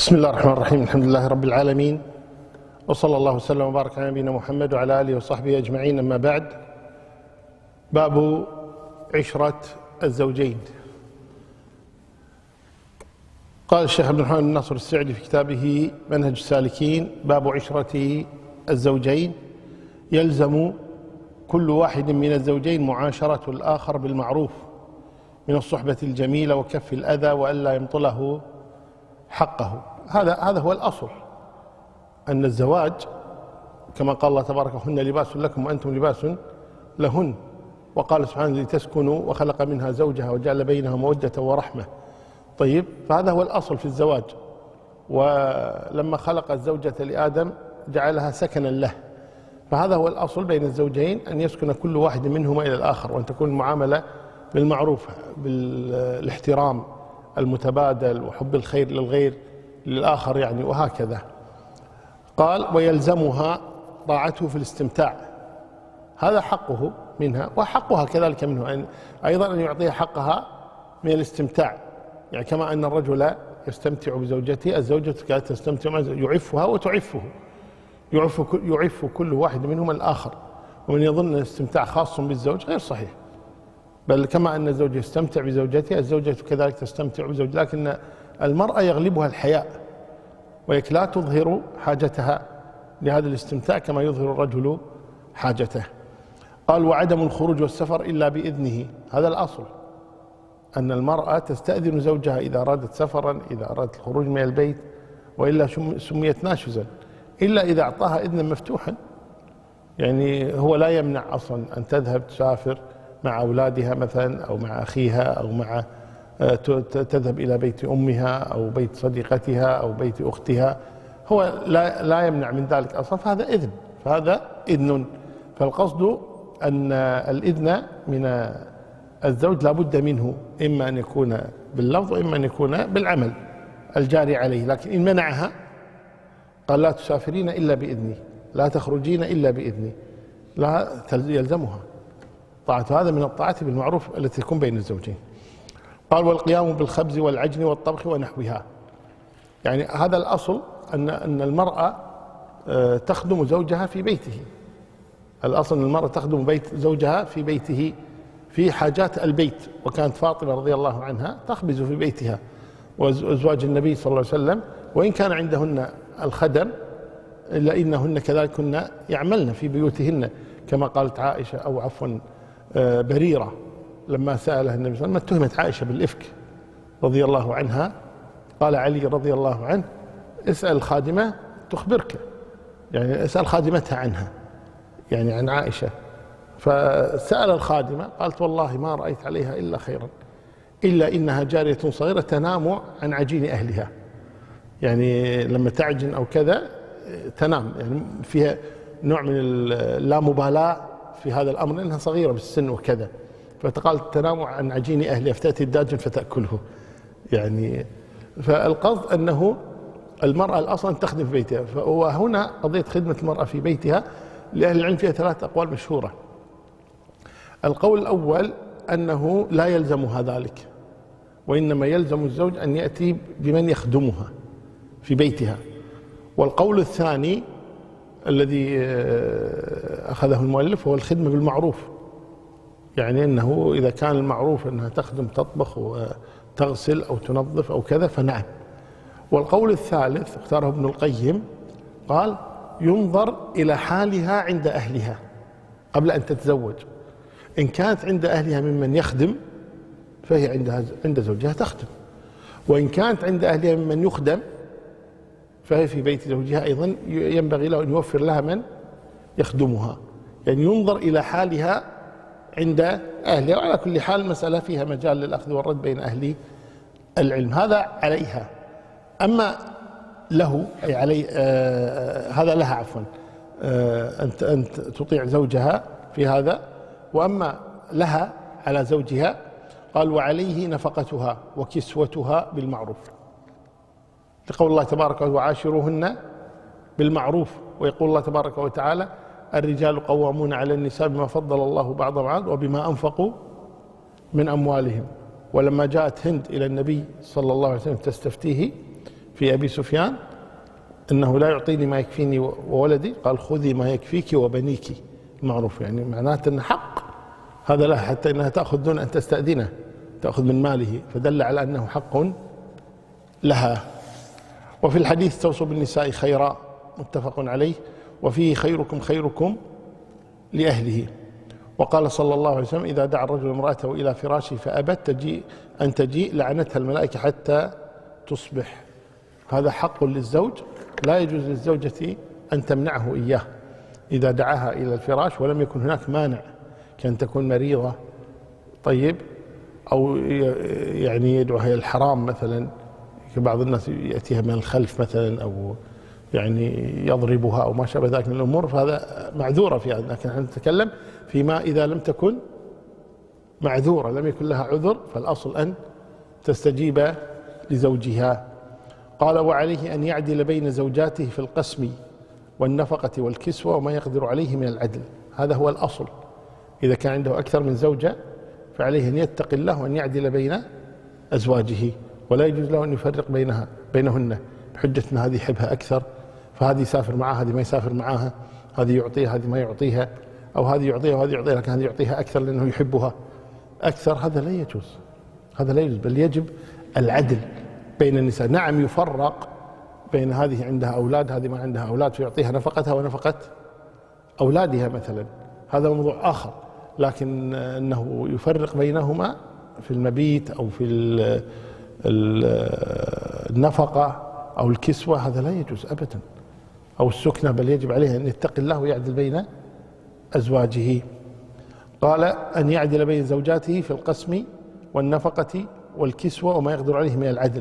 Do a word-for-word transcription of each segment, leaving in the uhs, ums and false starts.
بسم الله الرحمن الرحيم. الحمد لله رب العالمين، وصلى الله وسلم وبارك على نبينا محمد وعلى آله وصحبه أجمعين. أما بعد، باب عشرة الزوجين. قال الشيخ عبد الرحمن بن ناصر السعدي في كتابه منهج السالكين: باب عشرة الزوجين. يلزم كل واحد من الزوجين معاشرة الآخر بالمعروف من الصحبة الجميلة وكف الأذى وألا يمطله حقه. هذا هذا هو الأصل، أن الزواج كما قال الله تبارك: هن لباس لكم وأنتم لباس لهن. وقال سبحانه: لتسكنوا وخلق منها زوجها وجعل بينها مودة ورحمة. طيب، فهذا هو الأصل في الزواج. ولما خلق الزوجة لآدم جعلها سكنا له، فهذا هو الأصل بين الزوجين، أن يسكن كل واحد منهما إلى الآخر، وأن تكون المعاملة بالمعروف بالاحترام المتبادل وحب الخير للغير للآخر يعني، وهكذا. قال: ويلزمها طاعته في الاستمتاع، هذا حقه منها وحقها كذلك منه، أن أيضا أن يعطيها حقها من الاستمتاع، يعني كما أن الرجل يستمتع بزوجته، الزوجة كانت تستمتع معه، يعفها وتعفه، يعف يعف كل واحد منهما الآخر. ومن يظن أن الاستمتاع خاص بالزوج غير صحيح، بل كما أن الزوج يستمتع بزوجته الزوجة كذلك تستمتع بزوجها، لكن المرأة يغلبها الحياء، وهيك لا تظهر حاجتها لهذا الاستمتاع كما يظهر الرجل حاجته. قال: وعدم الخروج والسفر إلا بإذنه، هذا الأصل، أن المرأة تستأذن زوجها إذا أرادت سفرا، إذا أرادت الخروج من البيت، وإلا سميت ناشزا، إلا إذا أعطاها إذنا مفتوحا. يعني هو لا يمنع أصلا أن تذهب تسافر مع أولادها مثلا، أو مع أخيها، أو مع تذهب إلى بيت أمها أو بيت صديقتها أو بيت أختها، هو لا لا يمنع من ذلك أصلا، فهذا إذن، فهذا إذن. فالقصد أن الإذن من الزوج لا بد منه، إما أن يكون باللفظ وإما أن يكون بالعمل الجاري عليه. لكن إن منعها قال: لا تسافرين إلا بإذني، لا تخرجين إلا بإذني، لا يلزمها طاعة. هذا من الطاعة بالمعروف التي تكون بين الزوجين. قال: والقيام بالخبز والعجن والطبخ ونحوها، يعني هذا الأصل، أن أن المرأة تخدم زوجها في بيته. الأصل أن المرأة تخدم بيت زوجها في بيته في حاجات البيت. وكانت فاطمة رضي الله عنها تخبز في بيتها، وأزواج النبي صلى الله عليه وسلم، وإن كان عندهن الخدم إلا إنهن كذلك كنا يعملن في بيوتهن، كما قالت عائشة، أو عفوا بريرة، لما سألها النبي صلى الله عليه وسلم: اتهمت عائشة بالإفك رضي الله عنها، قال علي رضي الله عنه: اسأل الخادمة تخبرك، يعني اسأل خادمتها عنها، يعني عن عائشة. فسأل الخادمة، قالت: والله ما رأيت عليها إلا خيرا، إلا إنها جارية صغيرة تنام عن عجين أهلها، يعني لما تعجن أو كذا تنام، يعني فيها نوع من اللامبالاة في هذا الأمر، لأنها صغيرة بالسن وكذا. فقالت: تنام عن عجين أهلها، فتأتي الداجن فتأكله. يعني فالقصد أنه المرأة الأصل تخدم في بيتها. وهنا قضية خدمة المرأة في بيتها لأهل العلم فيها ثلاث أقوال مشهورة. القول الأول أنه لا يلزمها ذلك، وإنما يلزم الزوج أن يأتي بمن يخدمها في بيتها. والقول الثاني الذي أخذه المؤلف هو الخدمة بالمعروف، يعني أنه إذا كان المعروف أنها تخدم تطبخ وتغسل أو تنظف أو كذا فنعم. والقول الثالث اختاره ابن القيم، قال: ينظر إلى حالها عند أهلها قبل أن تتزوج. إن كانت عند أهلها ممن يخدم فهي عندها عند زوجها تخدم، وإن كانت عند أهلها ممن يخدم فهي في بيت زوجها أيضا ينبغي له أن يوفر لها من يخدمها. يعني ينظر إلى حالها عند أهلها. وعلى كل حال المسألة فيها مجال للأخذ والرد بين أهل العلم، هذا عليها. أما له أي علي آه هذا لها عفوا آه أن أن تطيع زوجها في هذا. وأما لها على زوجها، قال: وعليه نفقتها وكسوتها بالمعروف، لقول الله تبارك وتعالى: وعاشروهن بالمعروف. ويقول الله تبارك وتعالى: الرجال قوامون على النساء بما فضل الله بعضهم على بعض وبما أنفقوا من أموالهم. ولما جاءت هند إلى النبي صلى الله عليه وسلم تستفتيه في أبي سفيان أنه لا يعطيني ما يكفيني وولدي، قال خذي ما يكفيك وبنيك، معروف يعني معناته أنه حق هذا لها، حتى أنها تأخذ دون أن تستأذنه، تأخذ من ماله، فدل على أنه حق لها. وفي الحديث توصوا بالنساء خيرا، متفق عليه، وفيه خيركم خيركم لأهله. وقال صلى الله عليه وسلم إذا دعا الرجل امرأته إلى فراشه فأبت تجيء أن تجيء لعنتها الملائكة حتى تصبح. هذا حق للزوج، لا يجوز للزوجة أن تمنعه إياه إذا دعاها إلى الفراش ولم يكن هناك مانع، كأن تكون مريضة طيب، أو يعني يدعوها إلى الحرام مثلا، بعض الناس يأتيها من الخلف مثلا، أو يعني يضربها أو ما شابه ذلك من الأمور، فهذا معذورة في هذا. لكن نحن نتكلم فيما إذا لم تكن معذورة، لم يكن لها عذر، فالأصل أن تستجيب لزوجها. قال وعليه أن يعدل بين زوجاته في القسم والنفقة والكسوة وما يقدر عليه من العدل، هذا هو الأصل. إذا كان عنده أكثر من زوجة فعليه أن يتقي الله وأن يعدل بين أزواجه، ولا يجوز له أن يفرق بينها بينهن بحجة أن هذه يحبها أكثر فهذه يسافر معها، هذه ما يسافر معها، هذه يعطيها هذه ما يعطيها، أو هذه يعطيها وهذه يعطيها لكن هذه يعطيها أكثر لأنه يحبها أكثر، هذا لا يجوز، هذا لا يجوز، بل يجب العدل بين النساء. نعم يفرق بين هذه عندها أولاد هذه ما عندها أولاد فيعطيها نفقتها ونفقة أولادها مثلا، هذا موضوع آخر، لكن أنه يفرق بينهما في المبيت أو في النفقة أو الكسوة هذا لا يجوز أبدا، أو السكنة، بل يجب عليه أن يتقي الله ويعدل بين أزواجه. قال أن يعدل بين زوجاته في القسم والنفقة والكسوة وما يقدر عليه من العدل.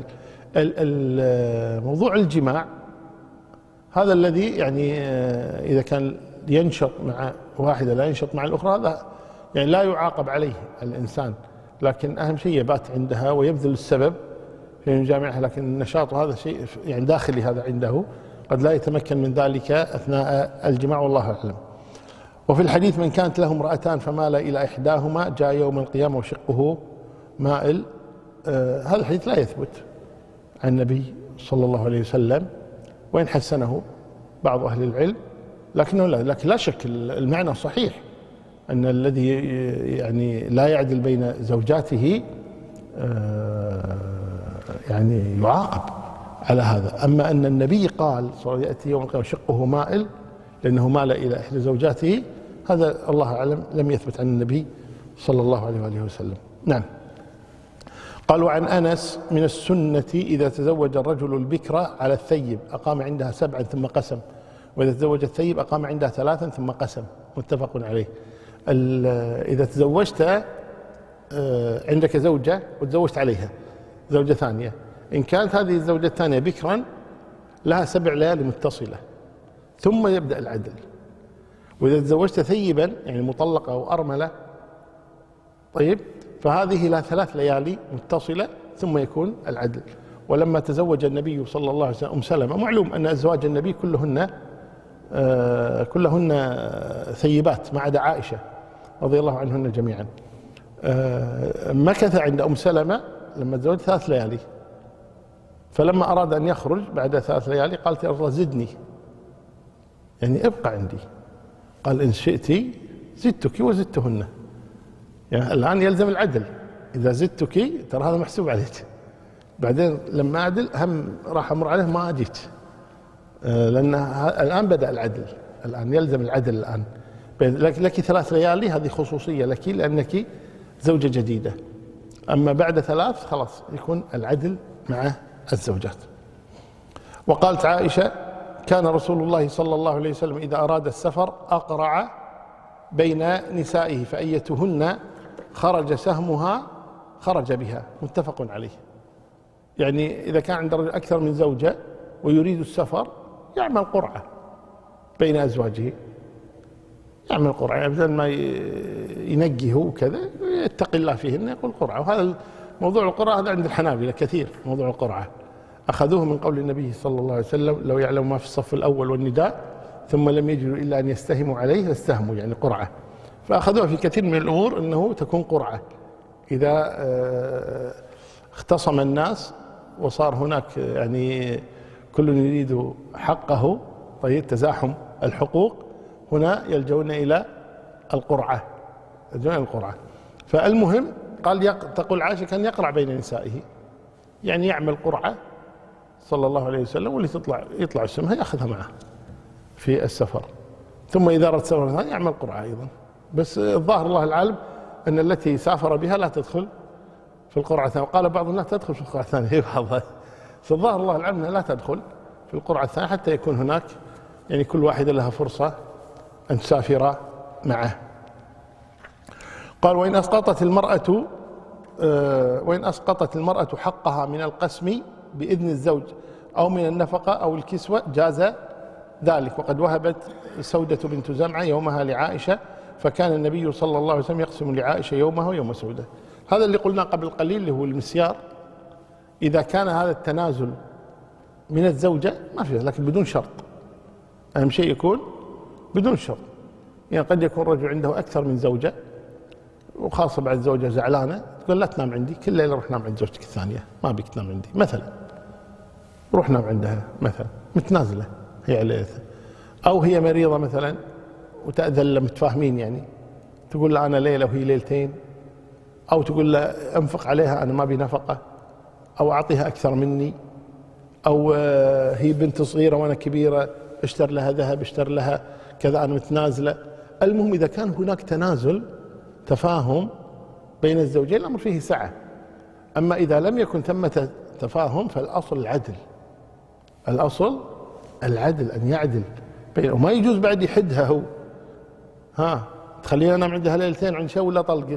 موضوع الجماع هذا الذي يعني إذا كان ينشط مع واحدة لا ينشط مع الأخرى هذا يعني لا يعاقب عليه الإنسان، لكن أهم شيء يبات عندها ويبذل السبب في يجامعها، لكن النشاط هذا شيء يعني داخلي هذا عنده، قد لا يتمكن من ذلك أثناء الجماع والله أعلم. وفي الحديث من كانت له امرأتان فمال إلى إحداهما جاء يوم القيامة وشقه مائل. آه هذا الحديث لا يثبت عن النبي صلى الله عليه وسلم، وإن حسنه بعض أهل العلم، لكنه لا لكن لا شك المعنى صحيح أن الذي يعني لا يعدل بين زوجاته آه يعني يعاقب على هذا. أما أن النبي قال يأتي يوم القيامة شقه مائل لأنه مال إلى إحدى زوجاته، هذا الله أعلم لم يثبت عن النبي صلى الله عليه وآله وسلم. نعم. قال وعن أنس من السنة إذا تزوج الرجل البكرة على الثيب أقام عندها سبعا ثم قسم، وإذا تزوج الثيب أقام عندها ثلاثا ثم قسم، متفق عليه. إذا تزوجت عندك زوجة وتزوجت عليها زوجة ثانية، إن كانت هذه الزوجة الثانية بكرا لها سبع ليالي متصلة ثم يبدأ العدل، وإذا تزوجت ثيبا يعني مطلقة أو أرملة طيب فهذه لها ثلاث ليالي متصلة ثم يكون العدل. ولما تزوج النبي صلى الله عليه وسلم أم سلمة، معلوم أن أزواج النبي كلهن آه كلهن ثيبات ما عدا عائشة رضي الله عنهن جميعا، آه مكث عند أم سلمة لما تزوج ثلاث ليالي، فلما أراد أن يخرج بعد ثلاث ليالي قالت يا رسول الله زدني، يعني ابقى عندي، قال إن شئت زدتك وزدتهن، يعني الآن يلزم العدل، إذا زدتك ترى هذا محسوب عليك، بعدين لما أعدل هم راح أمر عليه ما أجيت، لأن الآن بدأ العدل، الآن يلزم العدل الآن، لك ثلاث ليالي هذه خصوصية لك لأنك زوجة جديدة، أما بعد ثلاث خلاص يكون العدل مع الزوجات. وقالت عائشة كان رسول الله صلى الله عليه وسلم إذا أراد السفر أقرع بين نسائه فأيتهن خرج سهمها خرج بها، متفق عليه. يعني إذا كان عند رجل أكثر من زوجة ويريد السفر يعمل قرعة بين أزواجه، يعمل قرعة يعني بدل ما ينقيه وكذا يتقي الله فيهن يقول قرعة. وهذا موضوع القرعة هذا عند الحنابلة كثير، موضوع القرعة أخذوه من قول النبي صلى الله عليه وسلم لو يعلم ما في الصف الأول والنداء ثم لم يجدوا إلا أن يستهموا عليه فاستهموا، يعني قرعة، فأخذوها في كثير من الأمور أنه تكون قرعة إذا اختصم الناس وصار هناك يعني كل يريد حقه، طيب تزاحم الحقوق، هنا يلجؤون إلى القرعة، يلجؤون إلى القرعة. فالمهم قال تقول عائشة كان يقرع بين نسائه، يعني يعمل قرعة صلى الله عليه وسلم، واللي تطلع يطلع اسمها يأخذها معه في السفر، ثم إذا أراد سفر ثاني يعمل قرعة أيضا. بس الظاهر الله العالم أن التي سافر بها لا تدخل في القرعة الثانية، وقال بعضهم لا تدخل في القرعة الثانية بعضها، فالظاهر الله العالم أنها لا تدخل في القرعة الثانية حتى يكون هناك يعني كل واحدة لها فرصة أن تسافر معه. قال وإن أسقطت المرأة وإن أسقطت المرأة حقها من القسم بإذن الزوج أو من النفقة أو الكسوة جاز ذلك. وقد وهبت سودة بنت زمعة يومها لعائشة، فكان النبي صلى الله عليه وسلم يقسم لعائشة يومها ويوم سودة. هذا اللي قلنا قبل قليل اللي هو المسيار، إذا كان هذا التنازل من الزوجة ما فيه، لكن بدون شرط، أهم شيء يكون بدون شرط. يعني قد يكون رجل عنده أكثر من زوجة، وخاصة بعد زوجة زعلانة تقول لا تنام عندي، كل ليلة روح نام عند زوجتك الثانية، ما بيك تنام عندي مثلا، روح نام عندها مثلا، متنازلة هي عليها. أو هي مريضة مثلا وتأذن، متفاهمين يعني، تقول لا أنا ليلة وهي ليلتين، أو تقول لا أنفق عليها أنا ما بي نفقة، أو أعطيها أكثر مني، أو هي بنت صغيرة وأنا كبيرة اشتر لها ذهب، اشتر لها كذا، أنا متنازلة. المهم إذا كان هناك تنازل تفاهم بين الزوجين الأمر فيه سعة. أما إذا لم يكن ثمة تفاهم فالأصل العدل، الأصل العدل أن يعدل بينه، وما يجوز بعد يحدها هو، ها تخلينا نام عندها ليلتين عن شيء ولا طلقت،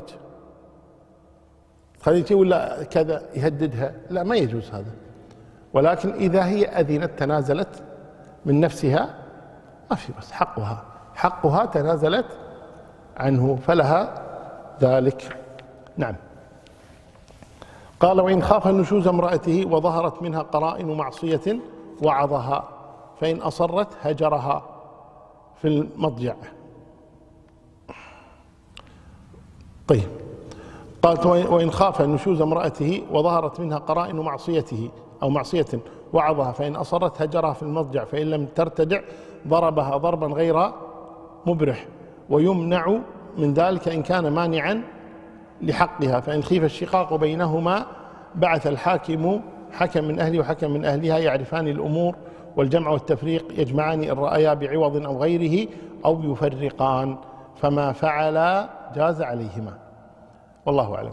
تخلينا شيء ولا كذا، يهددها، لا ما يجوز هذا. ولكن إذا هي أذنت تنازلت من نفسها ما في بس، حقها حقها تنازلت عنه فلها ذلك. نعم. قال وإن خاف نشوز امرأته وظهرت منها قرائن معصية وعظها، فإن أصرت هجرها في المضجع. طيب قالت وإن خاف نشوز امرأته وظهرت منها قرائن معصيته أو معصية وعظها، فإن أصرت هجرها في المضجع، فإن لم ترتدع ضربها ضربا غير مبرح، ويمنع من ذلك إن كان مانعا لحقها. فإن خيف الشقاق بينهما بعث الحاكم حكم من أهله وحكم من أهلها يعرفان الأمور، والجمع والتفريق يجمعان إن رأيا بعوض أو غيره أو يفرقان، فما فعلا جاز عليهما. والله أعلم.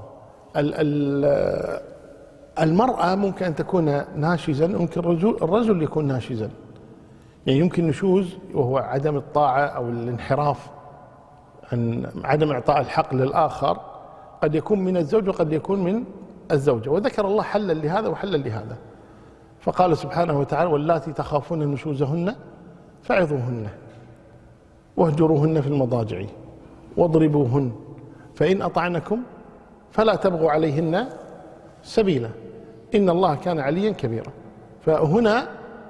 المرأة ممكن أن تكون ناشزا، ممكن الرجل, الرجل يكون ناشزا، يعني يمكن نشوز وهو عدم الطاعة أو الانحراف عن عدم إعطاء الحق للآخر، قد يكون من الزوج وقد يكون من الزوجة. وذكر الله حلا لهذا وحلا لهذا، فقال سبحانه وتعالى واللاتي تخافون نشوزهن فعظوهن واهجروهن في المضاجع واضربوهن فإن أطعنكم فلا تبغوا عليهن سبيلا إن الله كان عليا كبيرا. فهنا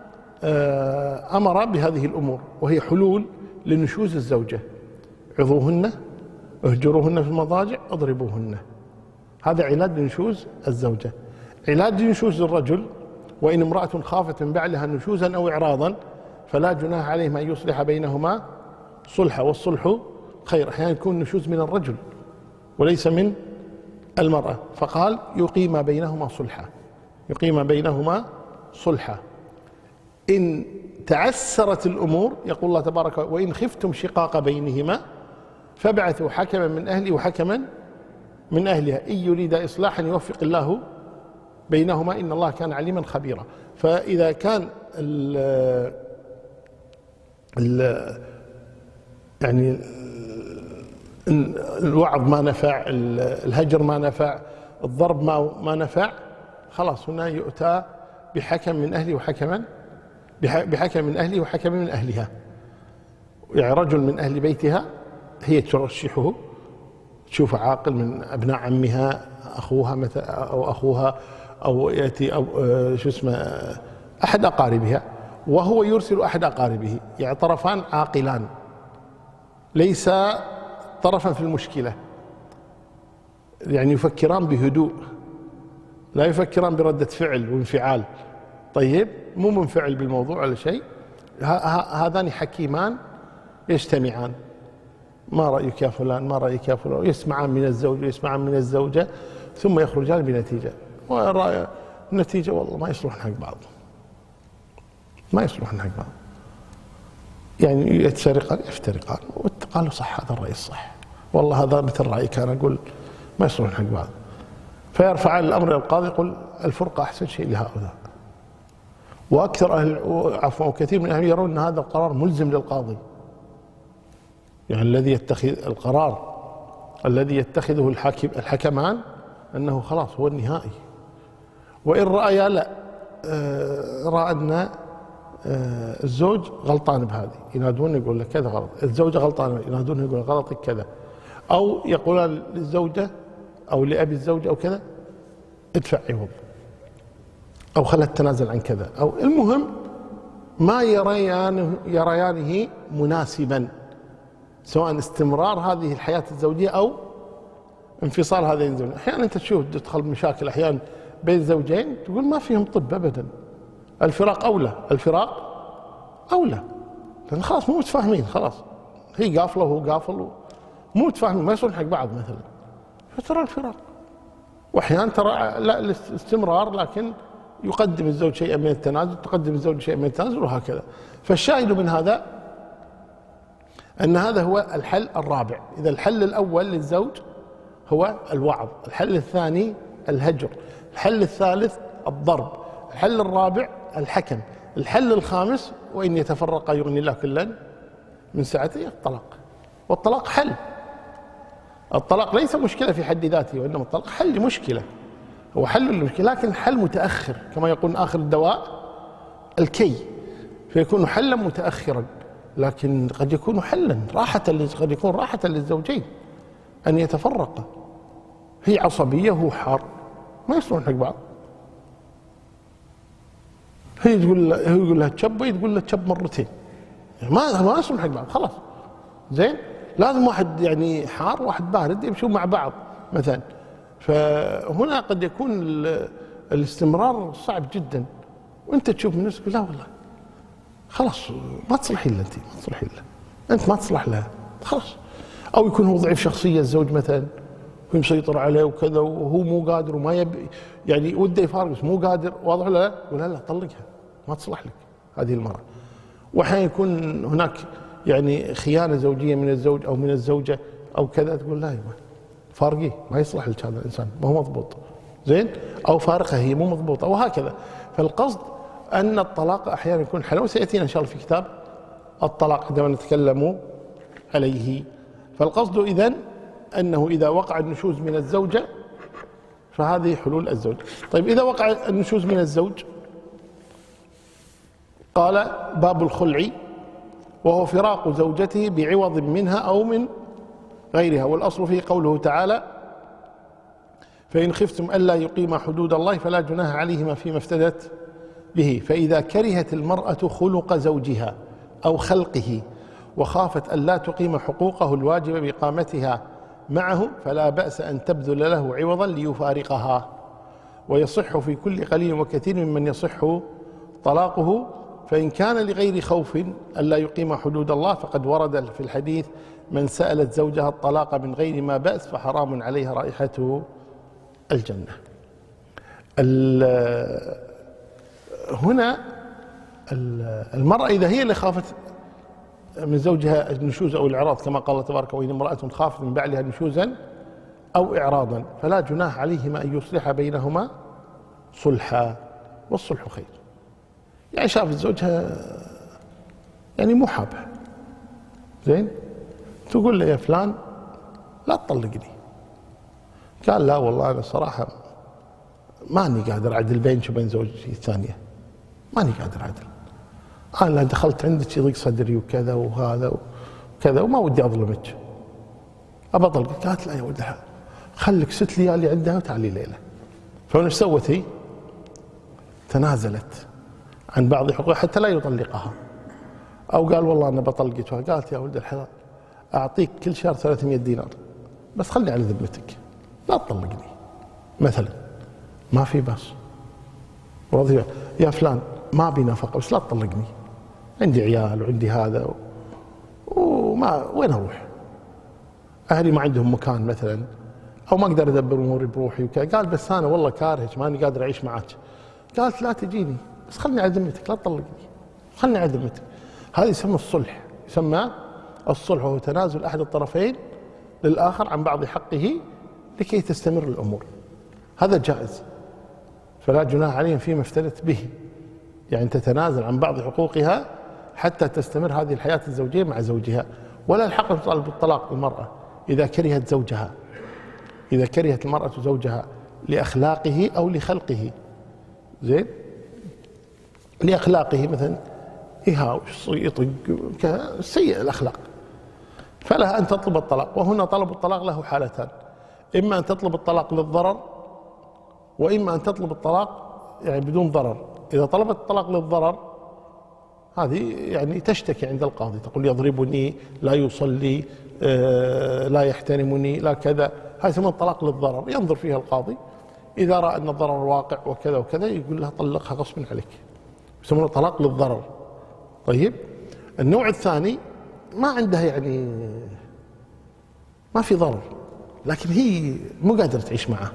أمر بهذه الأمور وهي حلول لنشوز الزوجة: عظوهن، اهجروهن في المضاجع، اضربوهن. هذا علاج لنشوز الزوجة. علاج لنشوز الرجل: وإن امرأة خافت من بعلها نشوزا أو إعراضا فلا جناح عليهما أن يصلح بينهما صلحا، والصلح خير. أحيانا يكون نشوز من الرجل وليس من المرأة، فقال يقيم بينهما صلحا، يقيم بينهما صلحا. إن تعسرت الأمور يقول الله تبارك: وإن خفتم شقاق بينهما فابعثوا حكما من أهله وحكما من أهلها إن يريد إصلاحا يوفق الله بينهما إن الله كان عليما خبيرا. فإذا كان ال ال يعني الوعظ ما نفع، الهجر ما نفع، الضرب ما ما نفع، خلاص هنا يؤتى بحكم من أهله وحكما بحكم من أهله وحكم من أهلها. يعني رجل من أهل بيتها هي ترشحه، تشوف عاقل من أبناء عمها، أخوها مثلا أو أخوها، أو يأتي أو شو اسمه أحد أقاربها، وهو يرسل أحد أقاربه، يعني طرفان عاقلان ليس طرفا في المشكلة، يعني يفكران بهدوء، لا يفكران بردة فعل وانفعال. طيب مو منفعل بالموضوع ولا شيء، هذان حكيمان يجتمعان، ما رأيك يا فلان، ما رأيك يا فلان، يسمعان من الزوج ويسمعان من الزوجة، ثم يخرجان بنتيجة، والنتيجة والله ما يصلحن حق بعض، ما يصلحن حق بعض، يعني يتفرقان يفترقان، قالوا صح هذا الرأي الصح، والله هذا مثل رأيك أنا أقول ما يصلحن حق بعض، فيرفعان الأمر إلى القاضي يقول الفرقة أحسن شيء لهؤلاء. وأكثر أهل عفوا كثير من أهل يرون أن هذا القرار ملزم للقاضي، يعني الذي يتخذ القرار الذي يتخذه الحاكم الحكمان أنه خلاص هو النهائي. وإن رأيا لا رأى أن الزوج غلطان بهذه، ينادون يقول له كذا غلط، الزوجة غلطانة ينادون يقول غلطك كذا، أو يقولان للزوجة أو لأبي الزوجة أو كذا ادفع عوض، أو خلها تتنازل عن كذا، أو المهم ما يريانه يريانه مناسبا، سواء استمرار هذه الحياة الزوجية أو انفصال هذين الزوجين. أحيانا أنت تشوف تدخل مشاكل أحيانا بين زوجين تقول ما فيهم طب أبدا، الفراق أولى، الفراق أولى، لأن خلاص مو متفاهمين، خلاص هي قافلة وهو قافل، مو متفاهمين ما يصلحون حق بعض مثلا، فترى الفراق. وأحيانا ترى لا الاستمرار، لكن يقدم الزوج شيئا من التنازل، تقدم الزوج شيئا من التنازل، وهكذا. فالشاهد من هذا أن هذا هو الحل الرابع. إذا الحل الأول للزوج هو الوعظ، الحل الثاني الهجر، الحل الثالث الضرب، الحل الرابع الحكم، الحل الخامس وإن يتفرقا يغني الله كلا من سعته الطلاق. والطلاق حل، الطلاق ليس مشكلة في حد ذاته، وإنما الطلاق حل لمشكلة، هو حل للمشكلة، لكن حل متأخر، كما يقول آخر الدواء الكي، فيكون حلا متأخرا، لكن قد يكون حلا راحة، قد يكون راحة للزوجين أن يتفرقا. هي عصبية وهو حار، ما يصلحون حق بعض، هي تقول هو يقول لها تشب، وهي تقول له تشب مرتين، ما ما يصلحون حق بعض خلاص. زين، لازم واحد يعني حار واحد بارد يمشون مع بعض مثلا. فهنا قد يكون الاستمرار صعب جدا، وانت تشوف من نفسك لا والله خلاص ما تصلحي الا انت، ما تصلحي الا انت، ما تصلح لها خلاص. او يكون هو ضعيف شخصيه الزوج مثلا، ومسيطر عليه وكذا، وهو مو قادر وما يبي، يعني وده يفارق بس مو قادر، واضح ولا لا؟ يقول لا لا طلقها ما تصلح لك هذه المراه. واحيانا يكون هناك يعني خيانه زوجيه من الزوج او من الزوجه او كذا، تقول لا يبا فارقيه ما يصلح لك هذا الانسان، ما هو مضبوط. زين، او فارقه هي مو مضبوطه، وهكذا. فالقصد ان الطلاق احيانا يكون حل، وسياتينا ان شاء الله في كتاب الطلاق عندما نتكلم عليه. فالقصد اذن انه اذا وقع النشوز من الزوجه فهذه حلول الزوج. طيب اذا وقع النشوز من الزوج، قال باب الخلع، وهو فراق زوجته بعوض منها أو من غيرها. والأصل فيه قوله تعالى فإن خفتم ألا يقيما حدود الله فلا جناح عليهما فيما افتدت به. فإذا كرهت المرأة خلق زوجها أو خلقه وخافت ألا تقيم حقوقه الواجب بإقامتها معه فلا بأس أن تبذل له عوضا ليفارقها. ويصح في كل قليل وكثير ممن يصح طلاقه، فإن كان لغير خوف ألا يقيم حدود الله فقد ورد في الحديث من سألت زوجها الطلاق من غير ما بأس فحرام عليها رائحة الجنة. هنا المرأة إذا هي اللي خافت من زوجها النشوز أو الإعراض، كما قال الله تبارك وإن امرأة خافت من بعلها نشوزا أو إعراضا فلا جناح عليهما أن يصلح بينهما صلحا، والصلح خير. يعني شافت زوجها يعني مو حابها، زين، تقول له يا فلان لا تطلقني، قال لا والله أنا صراحة ماني قادر أعدل بينك وبين زوجتي الثانية، ماني قادر أعدل، أنا دخلت عندك يضيق صدري وكذا وهذا وكذا وما ودي أظلمك، أبى أطلقك. قالت لا يا ولدها خليك ست ليالي عندها وتعالي ليلة. فهنا ايش سوت هي؟ تنازلت عن بعض حقوقها حتى لا يطلقها. أو قال والله أنا بطلقك، قالت يا ولد الحلال أعطيك كل شهر ثلاثمئة دينار بس خلني على ذمتك لا تطلقني مثلا. ما في بس رضي يا فلان ما أبي نفقة بس لا تطلقني، عندي عيال وعندي هذا وما وين أروح؟ أهلي ما عندهم مكان مثلا، أو ما أقدر أدبر أموري بروحي وكذا. قال بس أنا والله كارهك ماني قادر أعيش معك. قالت لا تجيني بس خلني على ذمتك لا تطلقني، خلني على ذمتك. هذا يسمى الصلح، يسمى الصلح، وهو تنازل أحد الطرفين للآخر عن بعض حقه لكي تستمر الأمور. هذا جائز، فلا جناح عليهم فيما افتدت به، يعني تتنازل عن بعض حقوقها حتى تستمر هذه الحياة الزوجية مع زوجها. ولا الحق أن تطالب بالطلاق المرأة إذا كرهت زوجها، إذا كرهت المرأة زوجها لأخلاقه أو لخلقه، زين، لأخلاقه مثلا يهاوش يطق سيء الأخلاق، فلها أن تطلب الطلاق. وهنا طلب الطلاق له حالتان، إما أن تطلب الطلاق للضرر، وإما أن تطلب الطلاق يعني بدون ضرر. إذا طلبت الطلاق للضرر هذه يعني تشتكي عند القاضي، تقول يضربني، لا يصلي، لا يحترمني، لا كذا. هذا يسمى الطلاق للضرر، ينظر فيها القاضي، إذا رأى أن الضرر واقع وكذا وكذا يقول لها طلقها غصبا عليك، يسمونه طلاق للضرر. طيب النوع الثاني ما عندها يعني ما في ضرر، لكن هي مو قادرة تعيش معه،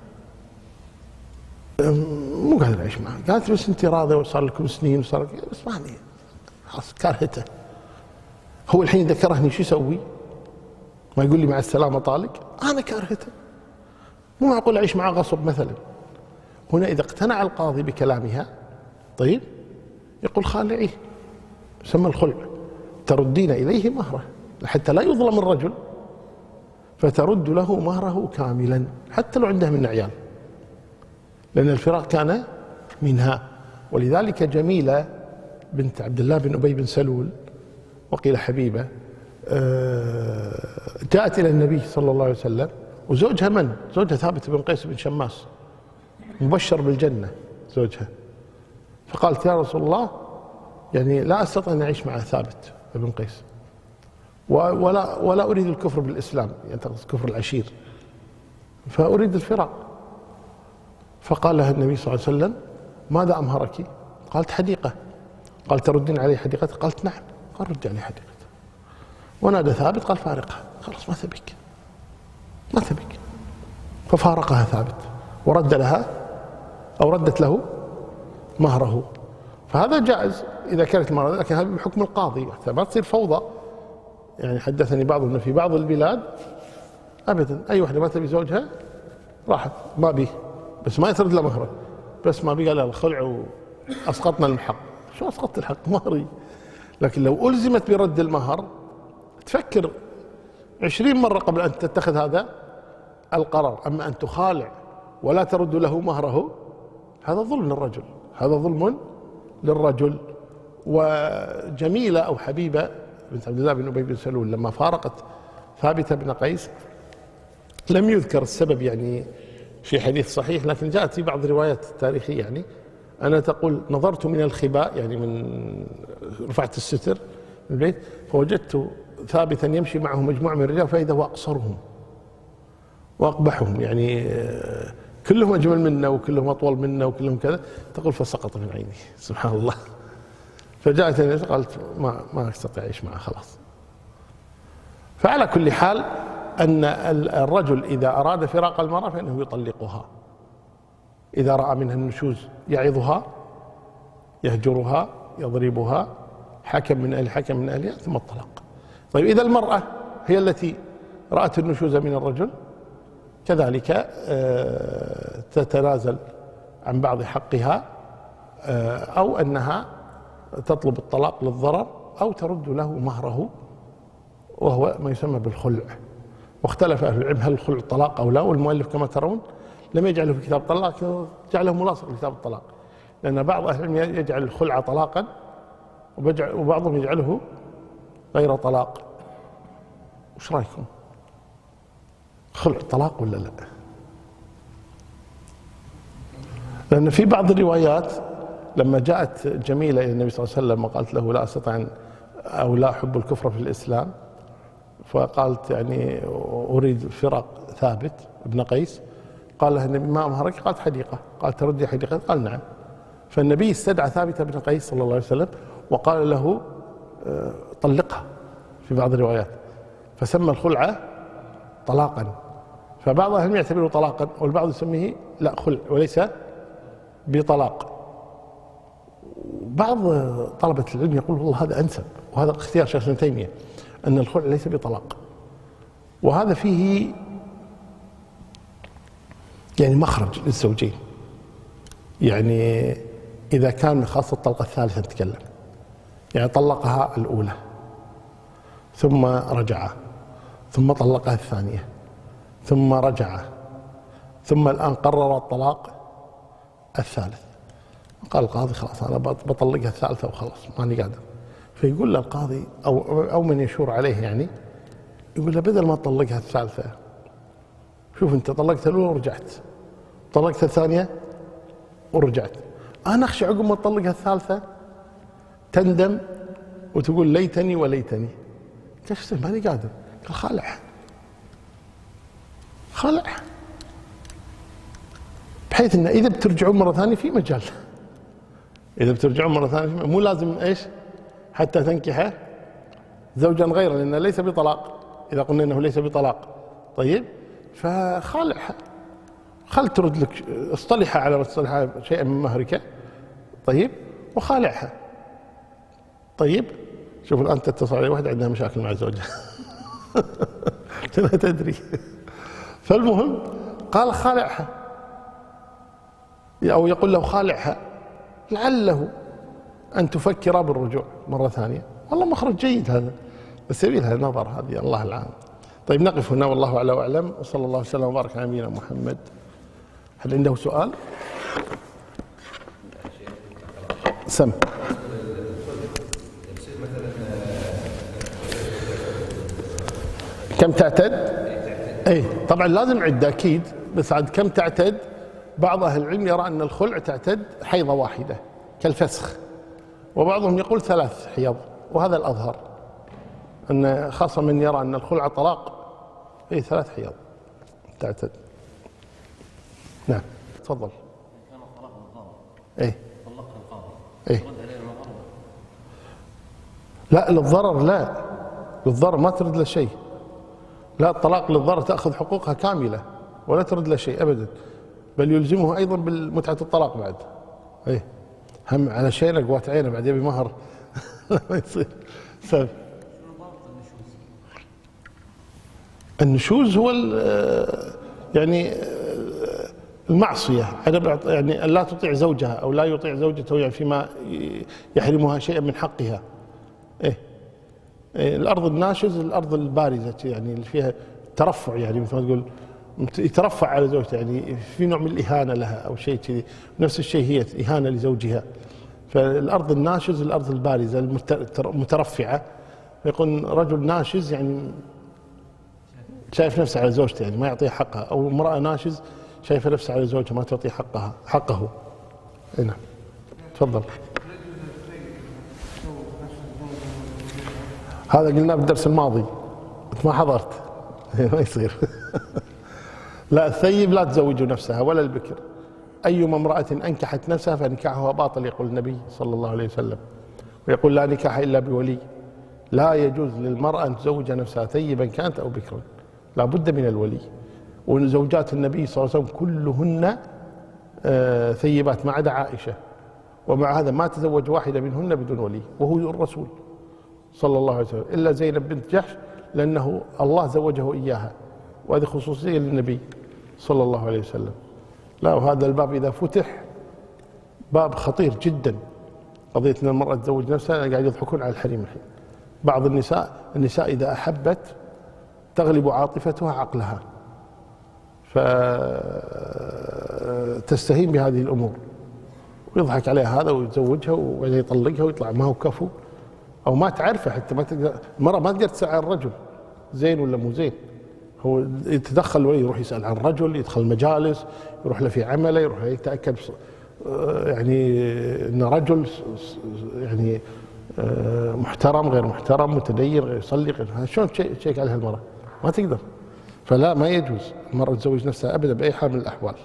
مو قادرة تعيش معه. قالت بس أنت راضية وصار لكم سنين وصار بس ماني خلاص كارهته. هو الحين إذا كرهني شو يسوي؟ ما يقول لي مع السلامة طالق؟ أنا كارهته، مو معقول أعيش معه غصب مثلا. هنا إذا اقتنع القاضي بكلامها طيب يقول خالعيه، يسمى الخلع، تردين إليه مهره حتى لا يظلم الرجل، فترد له مهره كاملا حتى لو عنده من عيال، لأن الفراق كان منها. ولذلك جميلة بنت عبد الله بن أبي بن سلول وقيل حبيبة جاءت إلى النبي صلى الله عليه وسلم، وزوجها من؟ زوجها ثابت بن قيس بن شماس مبشر بالجنة زوجها. فقالت يا رسول الله يعني لا أستطيع أن أعيش مع ثابت بن قيس، ولا ولا أريد الكفر بالإسلام، يعني كفر العشير، فأريد الفراق. فقال لها النبي صلى الله عليه وسلم ماذا أمهرك؟ قالت حديقة. قال تردين علي حديقتها؟ قالت نعم. قال رد علي حديقتها. ونادى ثابت قال فارقها، خلاص ما تبيك ما تبيك. ففارقها ثابت ورد لها أو ردت له مهره. فهذا جائز إذا كانت المرأة، لكن هذا بحكم القاضي حتى ما تصير فوضى. يعني حدثني بعض أنه في بعض البلاد أبدا أي واحدة ما تبي زوجها راحت ما بيه، بس ما يترد له مهره، بس ما بيه قال الخلع وأسقطنا المحق. شو أسقطت الحق؟ مهري. لكن لو ألزمت برد المهر تفكر عشرين مرة قبل أن تتخذ هذا القرار. أما أن تخالع ولا ترد له مهره هذا ظلم للرجل، هذا ظلم للرجل. وجميلة أو حبيبة بنت عبد الله بن أبي بن سلول لما فارقت ثابت بن قيس لم يذكر السبب يعني في حديث صحيح، لكن جاءت في بعض الروايات التاريخية يعني أنا تقول نظرت من الخباء، يعني من رفعت الستر من البيت فوجدت ثابتا يمشي معه مجموعة من الرجال فإذا هو أقصرهم وأقبحهم، يعني كلهم أجمل منا وكلهم أطول منا وكلهم كذا. تقول فسقط من عيني سبحان الله. فجاءت الناس قالت ما ما استطيع أعيش معه خلاص. فعلى كل حال أن الرجل إذا أراد فراق المرأة فإنه يطلقها، إذا رأى منها النشوز يعظها يهجرها يضربها، حكم من أهل حكم من أهلها، ثم الطلاق. طيب إذا المرأة هي التي رأت النشوز من الرجل كذلك تتنازل عن بعض حقها، أو أنها تطلب الطلاق للضرر أو ترد له مهره، وهو ما يسمى بالخلع. واختلف أهل العلم هل الخلع طلاق أو لا، والمؤلف كما ترون لم يجعله في كتاب الطلاق، جعله ملاصق لكتاب الطلاق، لأن بعض أهل العلم يجعل الخلع طلاقا وبعضهم يجعله غير طلاق. وش رأيكم؟ خلع طلاق ولا لا؟ لأن في بعض الروايات لما جاءت جميلة إلى النبي صلى الله عليه وسلم وقالت له لا أستطيع أو لا أحب الكفر في الإسلام، فقالت يعني أريد فراق ثابت ابن قيس، قال لها النبي ما أمهرك؟ قالت حديقة. قال تردي حديقة؟ قال نعم. فالنبي استدعى ثابت بن قيس صلى الله عليه وسلم وقال له طلقها في بعض الروايات، فسمى الخلعة طلاقا. فبعض أهل يعتبره طلاقا والبعض يسميه لا خلع وليس بطلاق. بعض طلبة العلم يقول والله هذا أنسب، وهذا اختيار شيخ ابن تيمية، أن الخلع ليس بطلاق. وهذا فيه يعني مخرج للزوجين. يعني إذا كان من خاصة الطلقة الثالثة نتكلم، يعني طلقها الأولى ثم رجع ثم طلقها الثانية ثم رجع ثم الآن قرر الطلاق الثالث، قال القاضي خلاص أنا بطلقها الثالثة وخلاص ماني قادر. فيقول له القاضي أو أو من يشور عليه يعني يقول له بدل ما تطلقها الثالثة، شوف أنت طلقتها الأولى ورجعت، طلقتها الثانية ورجعت، أنا أخشى عقب ما تطلقها الثالثة تندم وتقول ليتني وليتني. كيف ماني قادر؟ قال خالعها خالعها، بحيث أن إذا بترجعون مرة ثانية في مجال، إذا بترجعون مرة ثانية مو لازم إيش حتى تنكح زوجا غيره، لأنه ليس بطلاق. إذا قلنا أنه ليس بطلاق طيب فخالعها، خل ترد لك، اصطلح على اصطلح شيئا من مهرك طيب وخالعها. طيب شوف الآن تتصل علي واحدة عندها مشاكل مع زوجها لا تدري. فالمهم قال خالعها أو يقول له خالعها لعله أن تفكر بالرجوع مرة ثانية. والله مخرج جيد هذا، بس يبي لها نظر هذه، الله العالم. طيب نقف هنا والله أعلى وأعلم، وصلى الله وسلم وبارك على نبينا محمد. هل عنده سؤال؟ سم. كم تعتد؟ اي طبعا لازم عدة اكيد، بس عاد كم تعتد؟ بعض اهل العلم يرى ان الخلع تعتد حيضة واحدة كالفسخ، وبعضهم يقول ثلاث حيض، وهذا الاظهر ان خاصة من يرى ان الخلع طلاق اي ثلاث حيض تعتد. نعم تفضل. كان الطلاق بالضرر اي طلقها القاضي اي ترد عليه المغرب؟ لا للضرر، لا للضرر ما ترد له شيء، لا الطلاق للضرر تأخذ حقوقها كاملة ولا ترد له شيء أبدا، بل يلزمه أيضا بالمتعة الطلاق بعد. إيه هم على شيء قوات عينه بعد يبي مهر ما يصير. سبب النشوز هو يعني المعصية، يعني لا تطيع زوجها أو لا يطيع زوجته يعني فيما يحرمها شيئا من حقها. إيه الأرض الناشز الأرض البارزة يعني اللي فيها ترفع، يعني مثل ما تقول يترفع على زوجته، يعني في نوع من الإهانة لها أو شيء كذي. نفس الشيء هي إهانة لزوجها. فالأرض الناشز الأرض البارزة المترفعة، يكون رجل ناشز يعني شايف نفسه على زوجته يعني ما يعطيها حقها، أو امرأة ناشز شايفة نفسها على زوجها ما تعطي حقها حقه. نعم تفضل. هذا قلناه بالدرس الماضي انت ما حضرت ما يصير. لا الثيب لا تزوج نفسها ولا البكر، ايما امرأة انكحت نفسها فنكاحها باطل، يقول النبي صلى الله عليه وسلم، ويقول لا نكاح الا بولي. لا يجوز للمرأة ان تزوج نفسها ثيبا كانت او بكرا، لا بد من الولي. وزوجات النبي صلى الله عليه وسلم كلهن ثيبات ما عدا عائشة، ومع هذا ما تزوج واحدة منهن بدون ولي وهو الرسول صلى الله عليه وسلم، إلا زينب بنت جحش لأنه الله زوجه إياها، وهذه خصوصية للنبي صلى الله عليه وسلم. لا وهذا الباب إذا فتح باب خطير جدا، قضية أن المرأة تزوج نفسها قاعد يضحكون على الحريم الحين. بعض النساء النساء إذا أحبت تغلب عاطفتها عقلها، فتستهين بهذه الأمور ويضحك عليها هذا ويتزوجها وبعدين يطلقها ويطلع ما هو كفو، أو ما تعرفه حتى ما تقدر. المرأة ما تقدر تسأل عن الرجل زين ولا مو زين، هو يتدخل ويروح يسأل عن الرجل، يدخل مجالس، يروح له في عمله، يروح يتأكد يعني أن رجل يعني محترم غير محترم، متدين غير يصلي غير، شلون تشيك عليها المرأة؟ ما تقدر. فلا، ما يجوز المرأة تزوج نفسها أبدا بأي حال من الأحوال.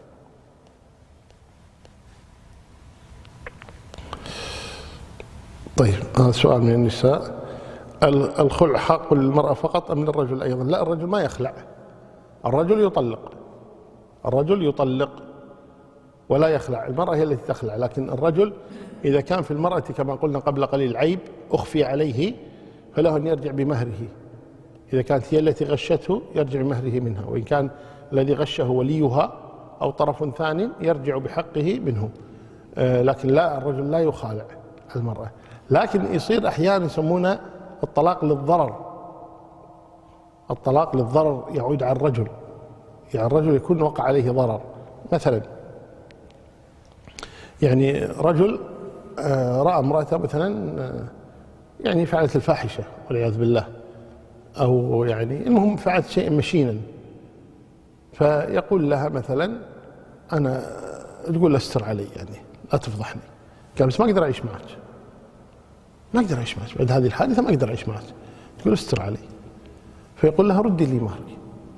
طيب، هذا سؤال من النساء: الخلع حق للمرأة فقط أم للرجل أيضا؟ لا، الرجل ما يخلع، الرجل يطلق، الرجل يطلق ولا يخلع، المرأة هي التي تخلع. لكن الرجل إذا كان في المرأة كما قلنا قبل قليل عيب أخفي عليه فله أن يرجع بمهره. إذا كانت هي التي غشته يرجع بمهره منها، وإن كان الذي غشه وليها أو طرف ثاني يرجع بحقه منه. لكن لا، الرجل لا يخالع المرأة. لكن يصير أحيانا يسمونه الطلاق للضرر، الطلاق للضرر يعود على الرجل، يعني الرجل يكون وقع عليه ضرر. مثلا يعني رجل رأى امرأة مثلا يعني فعلت الفاحشة والعياذ بالله، أو يعني المهم فعلت شيء مشينا، فيقول لها مثلا أنا، تقول استر علي يعني لا تفضحني، قال بس ما أقدر أعيش معك، ما أقدر أعيش معك بعد هذه الحادثة، ما أقدر أعيش معك، تقول استر علي. فيقول لها ردي لي مهري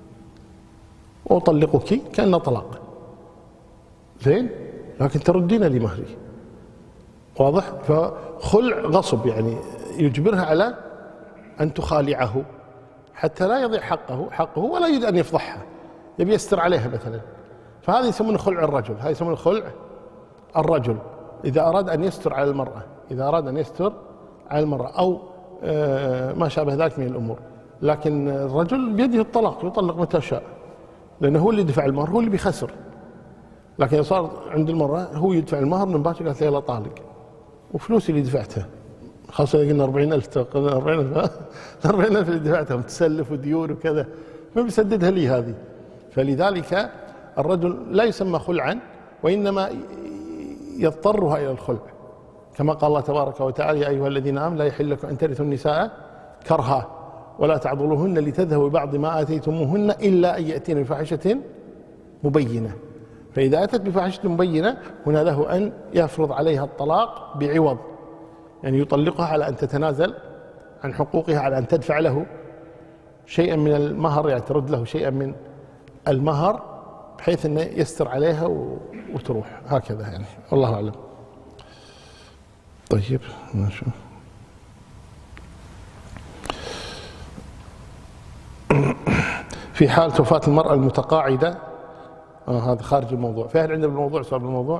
وأطلقك كأنه طلاق، زين، لكن تردين لي مهري، واضح؟ فخلع غصب، يعني يجبرها على أن تخالعه حتى لا يضيع حقه حقه ولا يريد أن يفضحها، يبي يستر عليها مثلا. فهذا يسمونه خلع الرجل، هذا يسمونه خلع الرجل إذا أراد أن يستر على المرأة، إذا أراد أن يستر على المرأة أو ما شابه ذلك من الأمور. لكن الرجل بيده الطلاق، يطلق متى شاء، لأنه هو اللي دفع المهر، هو اللي بيخسر. لكن صار عند المرأة هو يدفع المهر، من باكر قالت له يلا طالق، وفلوسي اللي دفعتها، خاصة إذا قلنا أربعين ألف، قلنا أربعين ألف أربعين ألف اللي دفعتها متسلف وديون وكذا، ما بيسددها لي هذه. فلذلك الرجل لا يسمى خلعا، وإنما يضطرها إلى الخلع، كما قال الله تبارك وتعالى: يا أيها الذين آمنوا لا يحل لكم أن ترثوا النساء كرها ولا تعضلوهن لتذهبوا ببعض ما آتيتموهن إلا أن يأتين بفاحشة مبينة. فإذا أتت بفاحشة مبينة هنا له أن يفرض عليها الطلاق بعوض، يعني يطلقها على أن تتنازل عن حقوقها، على أن تدفع له شيئا من المهر، يعني ترد له شيئا من المهر بحيث أنه يستر عليها وتروح هكذا يعني، والله أعلم. طيب نشوف. في حالة وفاة المرأة المتقاعدة، آه هذا خارج الموضوع، في أهل عندنا بالموضوع سؤال بالموضوع؟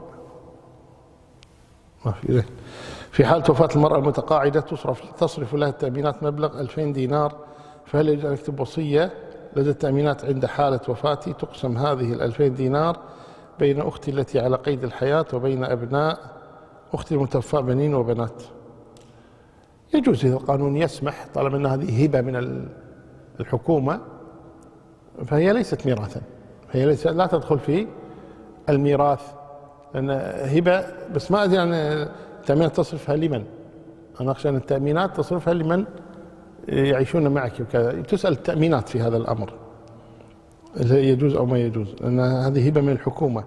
ما في. في حالة وفاة المرأة المتقاعدة تصرف تصرف لها التأمينات مبلغ ألفين دينار، فهل يجوز أن أكتب وصية لدى التأمينات عند حالة وفاتي تقسم هذه الألفين دينار بين أختي التي على قيد الحياة وبين أبناء أختي المتوفى بنين وبنات؟ يجوز إذا القانون يسمح، طالما أن هذه هبة من الحكومة فهي ليست ميراثا، هي ليست، لا تدخل في الميراث، لأن هبة. بس ما أدري عن التأمينات تصرفها لمن، أنا أخشى أن التأمينات تصرفها لمن يعيشون معك وكذا، تسأل التأمينات في هذا الأمر يجوز أو ما يجوز، لأن هذه هبة من الحكومة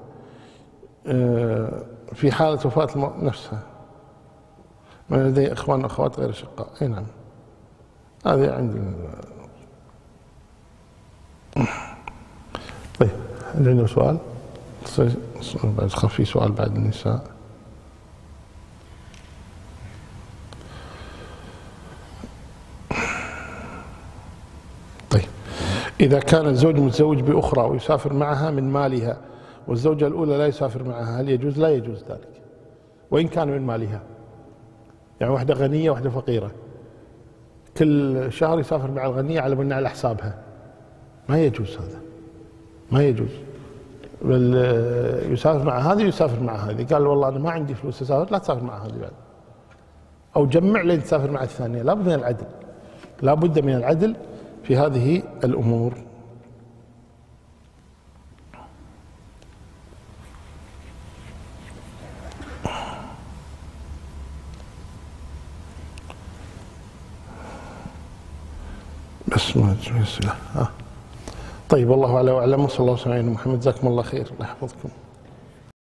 في حالة وفاة نفسها. من لدي إخوان وأخوات غير أشقاء، أي نعم، هذه عندي. طيب، عندنا سؤال؟ خاف في سؤال بعد النساء. طيب، إذا كان الزوج متزوج بأخرى ويسافر معها من مالها والزوجة الأولى لا يسافر معها، هل يجوز؟ لا يجوز ذلك، وإن كان من مالها. يعني واحدة غنية واحدة فقيرة، كل شهر يسافر مع الغنية على من على حسابها، ما يجوز هذا، ما يجوز. بل يسافر مع هذه ويسافر مع هذه، قال والله أنا ما عندي فلوس أسافر، لا تسافر مع هذه بعد، أو جمع لين تسافر مع الثانية. لا بد من العدل، لا بد من العدل في هذه الأمور. بس ما أسئلة. طيب، والله أعلم وأعلم، وصلى الله وسلم على محمد. جزاكم الله خير، الله يحفظكم.